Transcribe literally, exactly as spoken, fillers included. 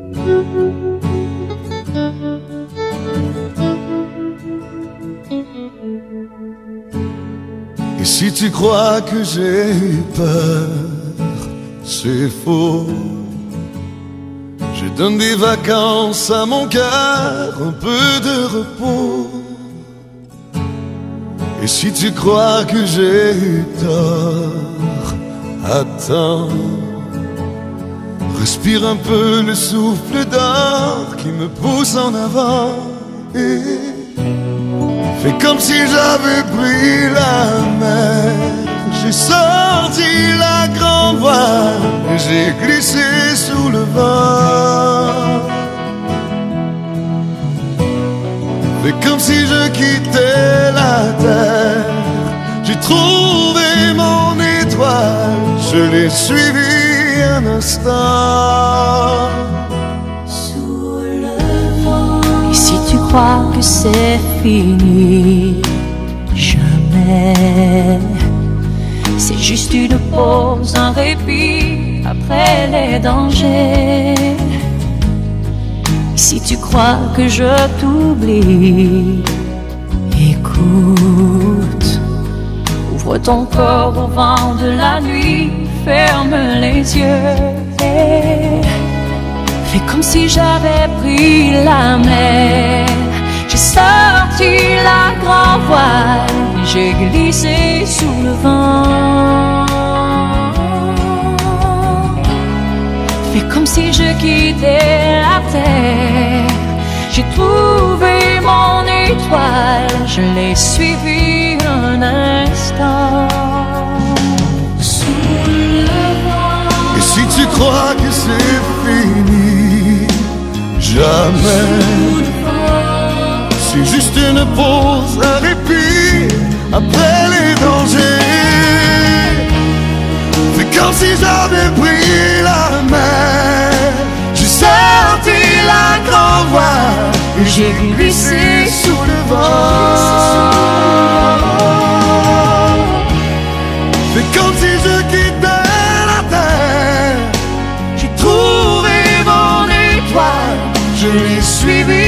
Et si tu crois que j'ai eu peur, c'est faux. Je donne des vacances à mon cœur, un peu de repos. Et si tu crois que j'ai eu tort, attends. Respire un peu le souffle d'or qui me pousse en avant. Et fais comme si j'avais pris la mer. J'ai sorti la grande voile et j'ai glissé sous le vent. Fais comme si je quittais la terre. J'ai trouvé mon étoile, je l'ai suivie un instant. Sous le vent. Et si tu crois que c'est fini, jamais. C'est juste une pause, un répit après les dangers. Et si tu crois que je t'oublie, écoute. Ouvre ton corps au vent de la nuit, ferme les yeux et fais comme si j'avais pris la mer. J'ai sorti la grande voile, j'ai glissé sous le vent. Fais comme si je quittais la terre. J'ai trouvé mon étoile, je l'ai suivie un instant. Sous le vent. Et si tu crois que c'est fini, jamais. C'est juste une pause, un répit après les dangers. C'est comme si j'avais pris la mer. J'ai sorti la grande voile et j'ai glissé sous le vent. C'est comme si je quittais la terre. J'ai trouvé mon étoile, je l'ai suivi